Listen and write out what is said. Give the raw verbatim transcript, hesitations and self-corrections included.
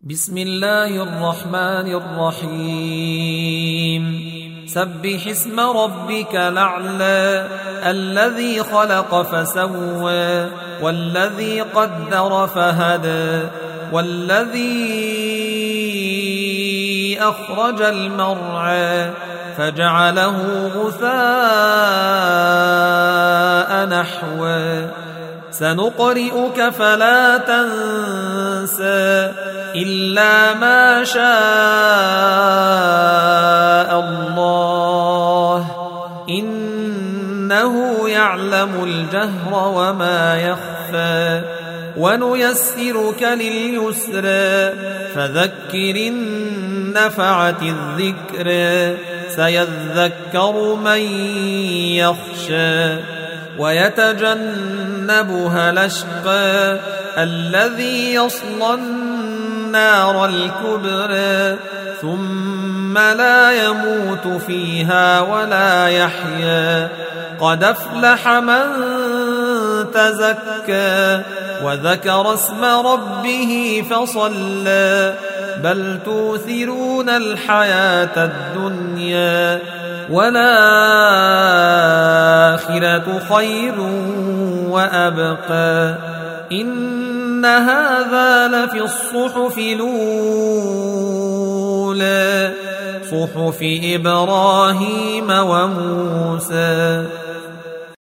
بسم الله الرحمن الرحيم سبح اسم ربك الأعلى الذي خلق فسوى والذي قدر فهدى والذي أخرج المرعى فجعله غثاء نحوا سنقرئك فلا تنسى إلا ما شاء الله إنه يعلم الجهر وما يخفى ونيسرك لليسرى فذكر إن نفعت الذكر سيذكر من يخشى ويتجنبها الأشقى الذي يصلى النار الكبرى ثم لا يموت فيها ولا يحيا قد أفلح من تزكى وذكر اسم ربه فصلى بل توثرون الحياة الدنيا والآخرة خير وأبقى إن هذا لفي الصحف الأولى صحف إبراهيم وموسى.